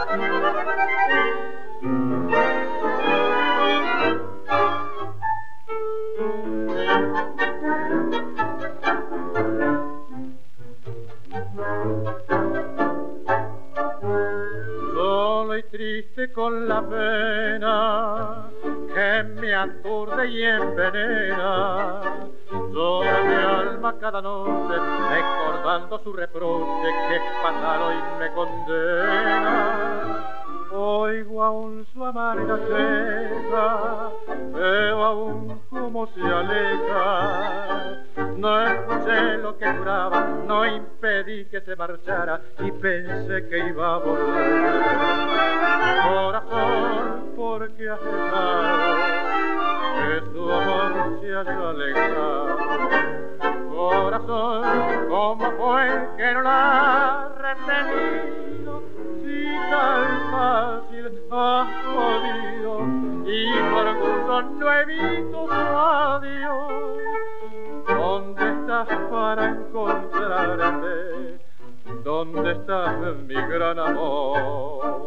Solo y triste con la pena que me aturde y envenena, llora mi alma cada noche recordando su reproche que fatal hoy me condena. Oigo aún su amarga queja, veo aún cómo se aleja. No escuché lo que juraba, no impedí que se marchara y pensé que iba a volver. Corazón, ¿por qué has dejado que tu amor se haya alejado? Corazón, ¿cómo fue que no la has retenido? Si tan fácil has podido y por gusto no evito su adiós. ¿Dónde estás para encontrarte? ¿Dónde estás, mi gran amor?